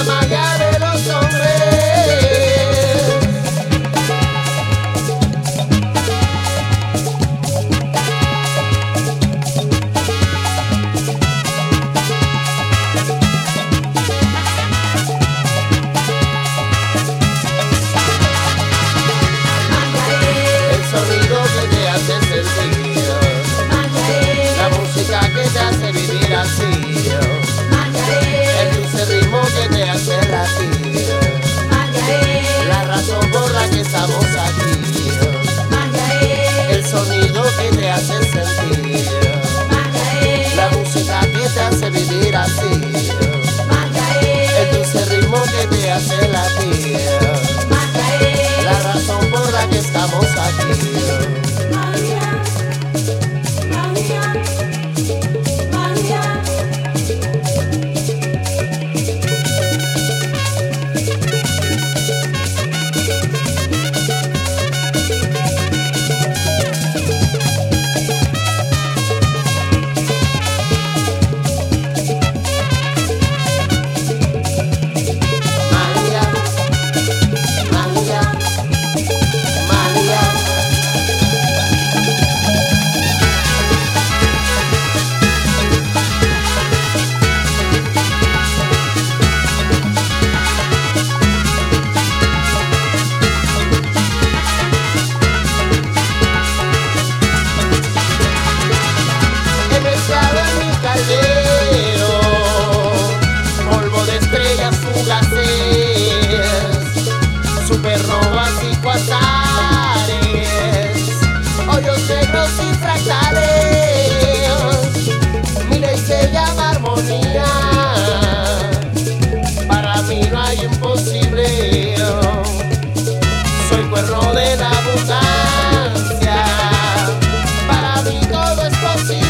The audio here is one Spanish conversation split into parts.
magia de los hombres. El sonido que te hace sentir, la música que te hace vivir así, el dulce ritmo que te hace latir, la razón por la que estamos aquí, el sonido que te hace sentir, la música que te hace vivir así, el dulce ritmo que te hace latir, la razón por la que estamos aquí. Polvo de estrellas fugaces, supernovas y cuasares, hoyos negros y fractales, mi ley se llama armonía, para mí no hay imposible, soy cuerno de la abundancia, para mí todo es posible.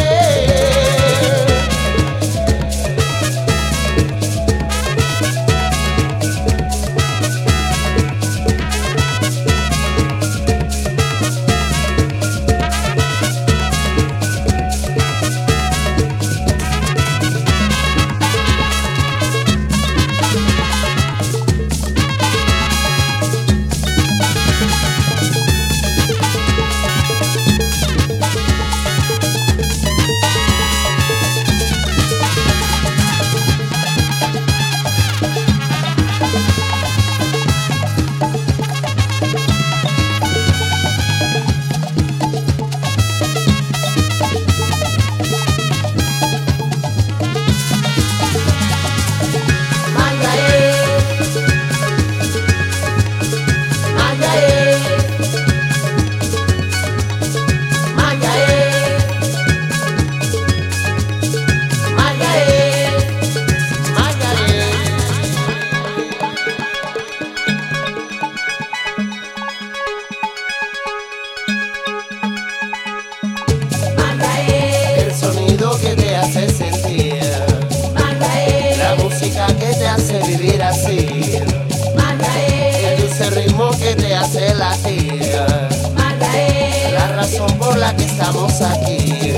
Que te hace sentir, la música que te hace vivir así, el dulce ritmo que te hace latir, la razón por la que estamos aquí.